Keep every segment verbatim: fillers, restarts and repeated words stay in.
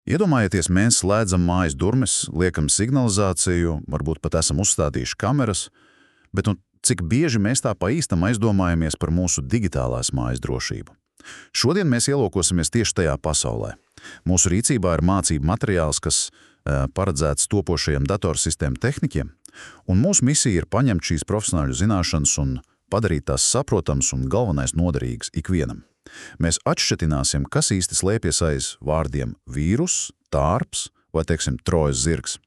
Iedomājieties, mēs slēdzam mājas durvis, liekam signalizāciju, varbūt pat esam uzstādījuši kameras, bet un cik bieži mēs tā pa īstam aizdomājamies par mūsu digitālās mājas drošību. Šodien mēs ielūkosimies tieši tajā pasaulē. Mūsu rīcībā ir mācību materiāls, kas uh, paredzēts topošajiem datorsistēmu tehnikiem, un mūsu misija ir paņemt šīs profesionāļu zināšanas un padarīt tās saprotams un galvenais noderīgs ikvienam. Mēs atšķetināsim, kas īsti slēpjas aiz vārdiem vīrus, tārps vai, teiksim, trojas zirgs.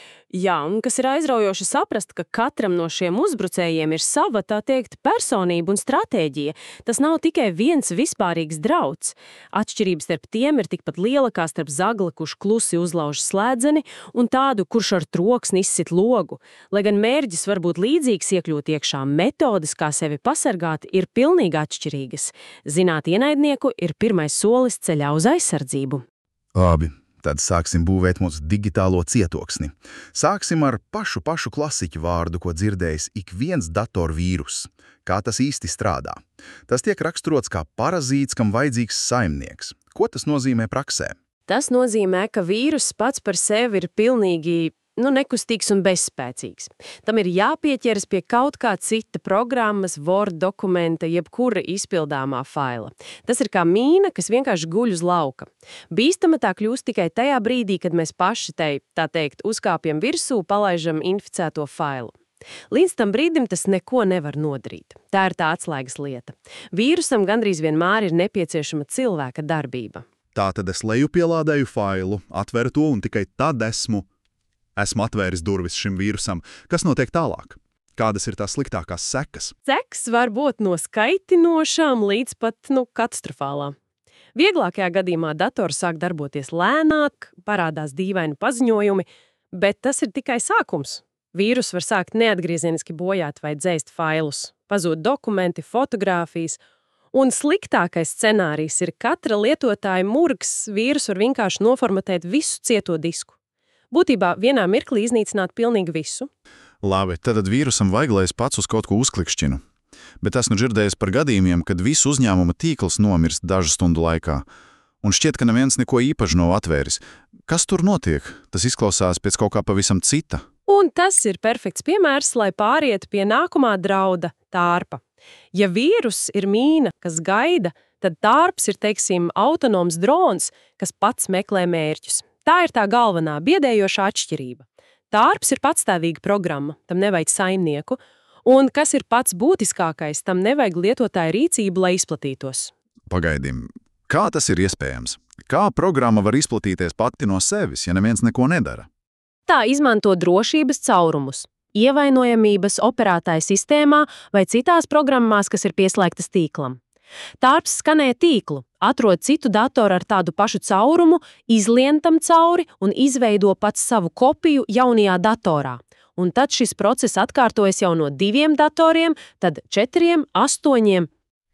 Jā, un kas ir aizraujoši saprast, ka katram no šiem uzbrucējiem ir sava, tā teikt, personība un stratēģija. Tas nav tikai viens vispārīgs drauds. Atšķirības starp tiem ir tikpat liela kā starp zagli, kurš klusi uzlauž slēdzeni, un tādu, kurš ar troksni izsit logu. Lai gan mērķis var būt līdzīgs iekļūt iekšā, metodes, kā sevi pasargāt, ir pilnīgi atšķirīgas. Zināt ienaidnieku ir pirmais solis ceļā uz aizsardzību. Labi. Tad sāksim būvēt mūsu digitālo cietoksni. Sāksim ar pašu pašu klasiķu vārdu, ko dzirdējis ik viens datorvīrus. Kā tas īsti strādā? Tas tiek raksturots kā parazīts, kam vajadzīgs saimnieks. Ko tas nozīmē praksē? Tas nozīmē, ka vīruss pats par sevi ir pilnīgi nu, nekustīgs un bezspēcīgs. Tam ir jāpieķeras pie kaut kā cita programmas, Word dokumenta, jebkura izpildāmā faila. Tas ir kā mīna, kas vienkārši guļ uz lauka. Bīstama tā kļūst tikai tajā brīdī, kad mēs paši tai, tā teikt, uzkāpjam virsū, palaižam inficēto failu. Līdz tam brīdim tas neko nevar nodarīt. Tā ir tā atslēgas lieta. Vīrusam gandrīz vienmēr ir nepieciešama cilvēka darbība. Tātad es lejupielādēju failu, atveru to un tikai tad esmu Esmu atvēris durvis šim vīrusam. Kas notiek tālāk? Kādas ir tās sliktākās sekas? Sekas var būt no skaitinošām līdz pat, nu, katastrofālām. Vieglākajā gadījumā dators sāk darboties lēnāk, parādās dīvaini paziņojumi, bet tas ir tikai sākums. Vīrus var sākt neatgriezeniski bojāt vai dzēst failus, pazūd dokumenti, fotogrāfijas, un sliktākais scenārijs ir katra lietotāja murgs, vīrus var vienkārši noformatēt visu cieto disku. Būtībā vienā mirklī iznīcināt pilnīgi visu. Labi, tad vīrusam vajag, lai es pats uz kaut ko uzklikšķinu. Bet esmu dzirdējis par gadījumiem, kad visu uzņēmuma tīkls nomirst dažu stundu laikā. Un šķiet, ka neviens neko īpaši nav atvēris. Kas tur notiek? Tas izklausās pēc kaut kā pavisam cita. Un tas ir perfekts piemērs, lai pārietu pie nākamā drauda – tārpa. Ja vīrus ir mīna, kas gaida, tad tārps ir, teiksim, autonoms drons, kas pats meklē mērķus. Tā ir tā galvenā biedējošā atšķirība. Tārps ir patstāvīga programma, tam nevajag saimnieku, un kas ir pats būtiskākais, tam nevajag lietotāja rīcību, lai izplatītos. Pagaidim, kā tas ir iespējams? Kā programma var izplatīties pati no sevis, ja neviens neko nedara? Tā izmanto drošības caurumus, ievainojamības operētāja sistēmā vai citās programmās, kas ir pieslēgtas tīklam. Tārps skanē tīklu, atrod citu datoru ar tādu pašu caurumu, izlien tam cauri un izveido pats savu kopiju jaunajā datorā. Un tad šis process atkārtojas jau no diviem datoriem, tad četriem, astoņiem.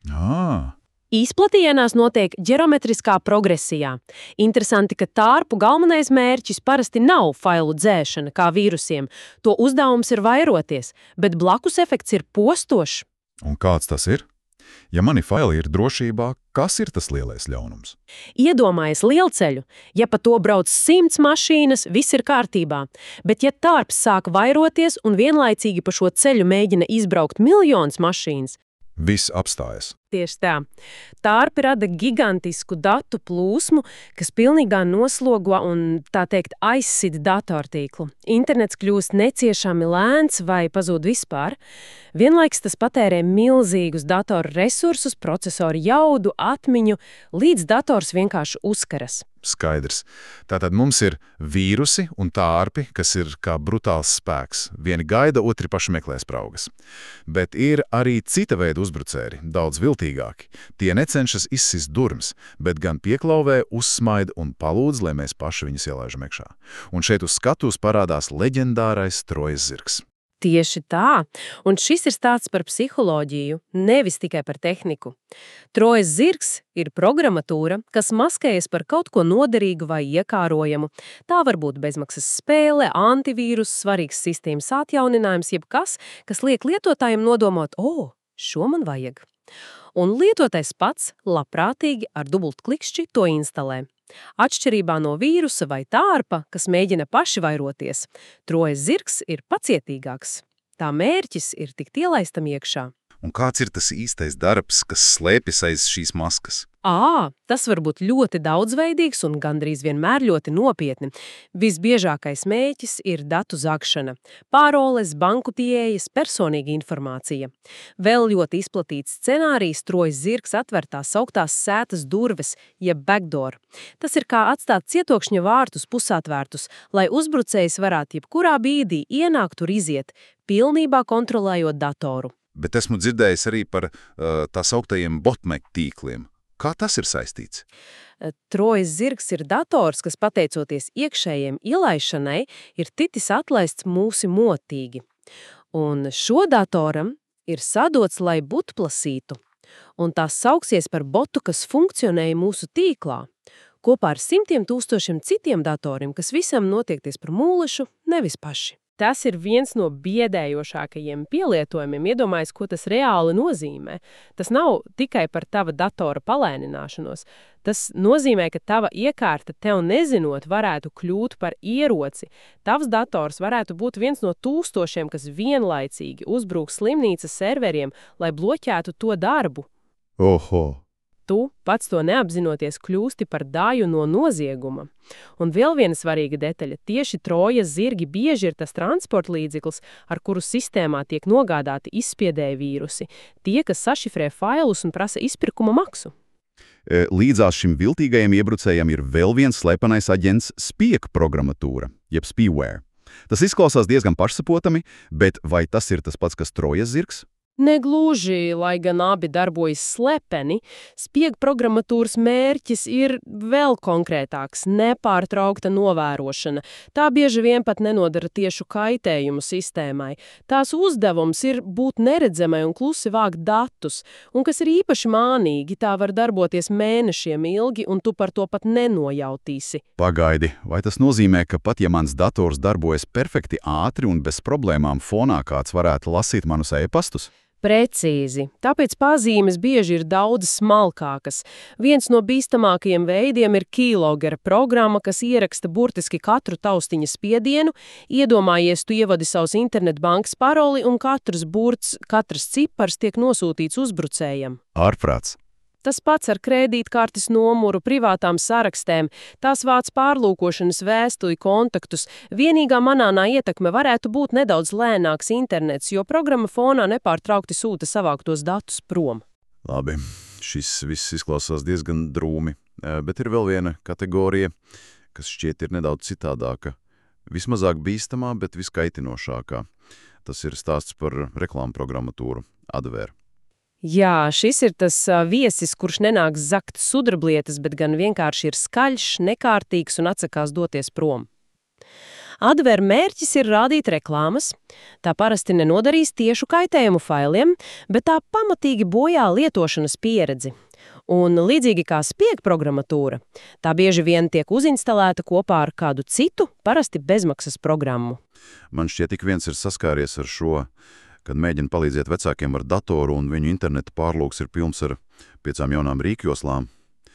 Ah. Izplatienās notiek ģeometriskā progresijā. Interesanti, ka tārpu galvenais mērķis parasti nav failu dzēšana kā vīrusiem. To uzdevums ir vairoties, bet blakus efekts ir postošs. Un kāds tas ir? Ja mani faili ir drošībā, kas ir tas lielais ļaunums? Iedomājies lielceļu. Ja pa to brauc simts mašīnas, viss ir kārtībā. Bet ja tārps sāk vairoties un vienlaicīgi pa šo ceļu mēģina izbraukt miljonus mašīnas, viss apstājas. Tieši tā. Tārpi rada gigantisku datu plūsmu, kas pilnīgā noslogo un, tā teikt, aizsit datortīklu. Internets kļūst neciešami lēns vai pazūd vispār. Vienlaiks tas patērē milzīgus datoru resursus, procesoru jaudu, atmiņu, līdz dators vienkārši uzkaras. Skaidrs. Tātad mums ir vīrusi un tārpi, kas ir kā brutāls spēks. Vieni gaida, otri paši meklē spraugas. Bet ir arī cita veida uzbrucēji, daudz viltīgāki. Tie necenšas izsist durvis, bet gan pieklauvē, uzsmaida un palūdz, lai mēs paši viņus ielaižam iekšā. Un šeit uz skatuves parādās leģendārais trojas zirgs. Tieši tā, un šis ir stāsts par psiholoģiju, nevis tikai par tehniku. Trojas zirgs ir programmatūra, kas maskējas par kaut ko noderīgu vai iekārojamu. Tā var būt bezmaksas spēle, antivīrus, svarīgs sistēmas atjauninājums, jeb kas, kas liek lietotājiem nodomāt, o, šo man vajag. Un lietotais pats labprātīgi ar dubultklikšķi to instalē. Atšķirībā no vīrusa vai tārpa, kas mēģina paši vairoties, trojas zirgs ir pacietīgāks. Tā mērķis ir tikt ielaistam iekšā. Un kāds ir tas īstais darbs, kas slēpjas aiz šīs maskas? Ā, tas var būt ļoti daudzveidīgs un gandrīz vienmēr ļoti nopietni. Visbiežākais mēķis ir datu zagšana, pāroles, banku pieejas, personīga informācija. Vēl ļoti izplatīts scenārijs trojas zirgs atver tās sauktās sētas durves, jeb backdoor. Tas ir kā atstāt cietokšņa vārtus pusatvērtus, lai uzbrucējs varētu jebkurā brīdī ienākt tur iziet, pilnībā kontrolējot datoru. Bet esmu dzirdējis arī par uh, tā sauktajiem botnet tīkliem. Kā tas ir saistīts? Trojas zirgs ir dators, kas pateicoties iekšējiem ielaišanai, ir ticis atlaists mūsi motīgi. Un šo datoram ir sadots, lai butplasītu, un tās sauksies par botu, kas funkcionēja mūsu tīklā, kopā ar simtiem tūkstošiem citiem datoriem, kas visam notiekties par mūlešu, nevis paši. Tas ir viens no biedējošākajiem pielietojumiem, iedomājies, ko tas reāli nozīmē. Tas nav tikai par tava datora palēnināšanos. Tas nozīmē, ka tava iekārta tev nezinot varētu kļūt par ieroci. Tavs dators varētu būt viens no tūkstošiem, kas vienlaicīgi uzbrūk slimnīcas serveriem, lai bloķētu to darbu. Oho! Tu, pats to neapzinoties, kļūsti par daļu no nozieguma. Un vēl viena svarīga detaļa, tieši trojas zirgi bieži ir tas transporta līdzeklis, ar kuru sistēmā tiek nogādāti izspiedēji vīrusi, tie, kas sašifrē failus un prasa izpirkuma maksu. Līdzās šim viltīgajam iebrucējam ir vēl viens slepenais aģents spiek programmatūra, jeb spyware. Tas izklausās diezgan pašsaprotami, bet vai tas ir tas pats, kas trojas zirgs? Negluži, lai gan abi darbojas slepeni, spiega programmatūras mērķis ir vēl konkrētāks – nepārtraukta novērošana. Tā bieži vien pat nenodara tiešu kaitējumu sistēmai. Tās uzdevums ir būt neredzamai un klusi vākt datus, un kas ir īpaši mānīgi, tā var darboties mēnešiem ilgi, un tu par to pat nenojautīsi. Pagaidi, vai tas nozīmē, ka pat ja mans dators darbojas perfekti ātri un bez problēmām fonā kāds varētu lasīt manus e-pastus? Precīzi. Tāpēc pazīmes bieži ir daudz smalkākas. Viens no bīstamākajiem veidiem ir keylogger programma, kas ieraksta burtiski katru taustiņa spiedienu. Iedomājies, tu ievadi savus internetbankas paroli un katrs burts, katrs cipars tiek nosūtīts uzbrucējam. Ārprāts. Tas pats ar kredītkartes numuru, privātām sarakstēm, tās vāc pārlūkošanas vēstuli, kontaktus. Vienīgā manānā ietekme varētu būt nedaudz lēnāks internets, jo programma fonā nepārtraukti sūta savāktos datus prom. Labi, šis viss izklausās diezgan drūmi, bet ir vēl viena kategorija, kas šķiet ir nedaudz citādāka. Vismazāk bīstamā, bet viskaitinošākā. Tas ir stāsts par reklāmu programmatūru, adware. Jā, šis ir tas uh, viesis, kurš nenāks zakt sudrablietas, bet gan vienkārši ir skaļš, nekārtīgs un atsakās doties prom. Adware mērķis ir rādīt reklāmas. Tā parasti nenodarīs tiešu kaitējumu failiem, bet tā pamatīgi bojā lietošanas pieredzi. Un līdzīgi kā spieg programmatūra, tā bieži vien tiek uzinstalēta kopā ar kādu citu, parasti bezmaksas programmu. Man šķiet, ik viens ir saskāries ar šo, kad mēģina palīdzēt vecākiem ar datoru un viņu interneta pārlūks ir pilns ar piecām jaunām rīkjoslām.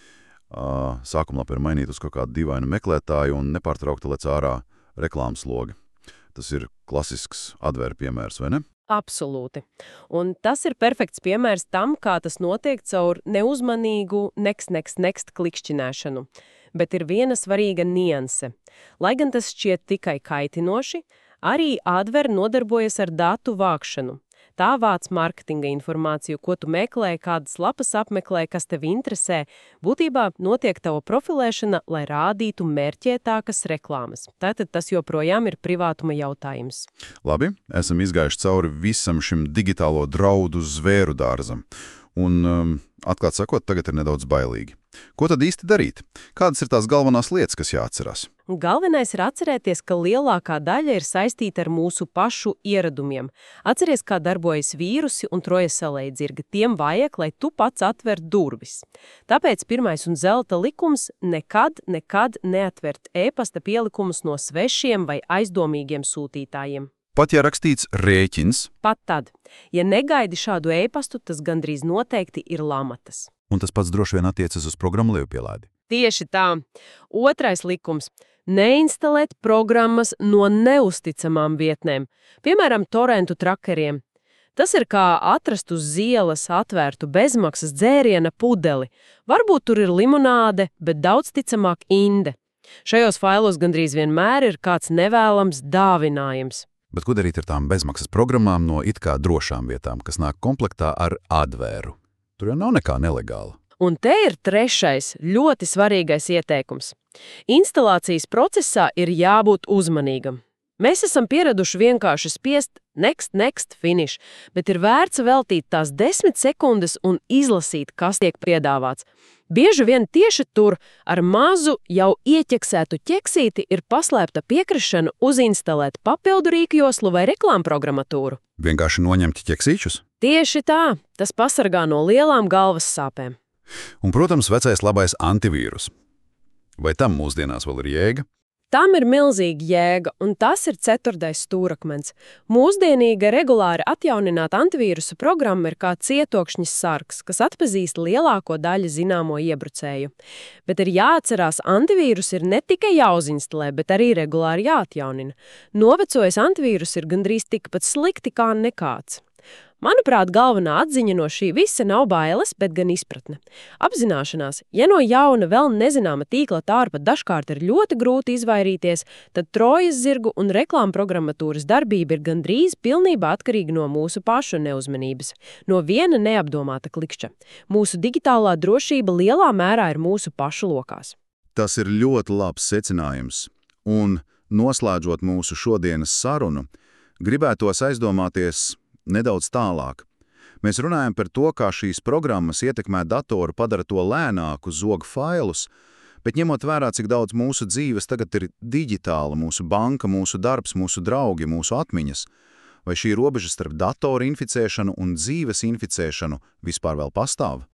Sākumlapa ir mainīta uz kaut kādu dīvainu meklētāju un nepārtraukti lec ārā reklāmas logi. Tas ir klasisks adware piemērs, vai ne? Absolūti. Un tas ir perfekts piemērs tam, kā tas notiek caur neuzmanīgu next, next, next klikšķināšanu. Bet ir viena svarīga nianse. Lai gan tas šķiet tikai kaitinoši, arī adware nodarbojas ar datu vākšanu. Tā vāc marketinga informāciju, ko tu meklē, kādas lapas apmeklē, kas tevi interesē. Būtībā notiek tava profilēšana, lai rādītu mērķētākas reklāmas. Tātad tas joprojām ir privātuma jautājums. Labi, esam izgājuši cauri visam šim digitālo draudu zvēru dārzam. Un, um, atklāt sakot, tagad ir nedaudz bailīgi. Ko tad īsti darīt? Kādas ir tās galvenās lietas, kas jāatcerās? Galvenais ir atcerēties, ka lielākā daļa ir saistīta ar mūsu pašu ieradumiem. Atceries, kā darbojas vīrusi un trojas salēdzirgi. Tiem vajag, lai tu pats atver durvis. Tāpēc pirmais un zelta likums – nekad, nekad neatvert e-pasta pielikumus no svešiem vai aizdomīgiem sūtītājiem. Pat ja rakstīts rēķins, Pat tad, ja negaidi šādu e-pastu, tas gandrīz noteikti ir lamatas. un tas pats droši vien attiecas uz programmu lejupielādi. Tieši tā. Otrais likums – neinstalēt programmas no neusticamām vietnēm, piemēram, torrentu trakeriem. Tas ir kā atrast uz ielas atvērtu bezmaksas dzēriena pudeli. Varbūt tur ir limonāde, bet daudz ticamāk inde. Šajos failos gandrīz vienmēr ir kāds nevēlams dāvinājums. Bet ko darīt ar tām bezmaksas programmām no it kā drošām vietām, kas nāk komplektā ar advēru? Tur jau nav nekā nelegāla. Un te ir trešais, ļoti svarīgais ieteikums. Instalācijas procesā ir jābūt uzmanīgam. Mēs esam pieraduši vienkārši spiest next, next, finish, bet ir vērts veltīt tās desmit sekundes un izlasīt, kas tiek piedāvāts. Bieži vien tieši tur ar mazu jau ieķeksētu ķeksīti ir paslēpta piekrišana uzinstalēt papildu rīkjoslu vai reklāmprogrammatūru. Vienkārši noņemt ķeksīšus? Tieši tā, tas pasargā no lielām galvas sāpēm. Un, protams, vecais labais antivīrus. Vai tam mūsdienās vēl ir jēga? Tam ir milzīga jēga, un tas ir ceturtais stūrakmens. Mūsdienīga regulāri atjaunināta antivīrusu programma ir kā cietokšņa sargs, kas atpazīst lielāko daļu zināmo iebrucēju. Bet ir jāatcerās, antivīrus ir ne tikai jāuzinstalē, bet arī regulāri jāatjaunina. Novecojis antivīrus ir gandrīz tikpat slikti kā nekāds. Manuprāt, galvenā atziņa no šī visa nav bailes, bet gan izpratne. Apzināšanās, ja no jauna vēl nezināma tīkla tārpa dažkārt ir ļoti grūti izvairīties, tad trojas zirgu un reklāmprogrammatūras darbība ir gandrīz pilnībā atkarīga no mūsu pašu neuzmanības, no viena neapdomāta klikšķa. Mūsu digitālā drošība lielā mērā ir mūsu pašu lokās. Tas ir ļoti labs secinājums. Un, noslēdzot mūsu šodienas sarunu, gribētos aizdomāties nedaudz tālāk. Mēs runājam par to, kā šīs programmas ietekmē datoru, padara to lēnāku, zog failus, bet ņemot vērā, cik daudz mūsu dzīves tagad ir digitāla, mūsu banka, mūsu darbs, mūsu draugi, mūsu atmiņas, vai šī robeža starp datoru inficēšanu un dzīves inficēšanu vispār vēl pastāv?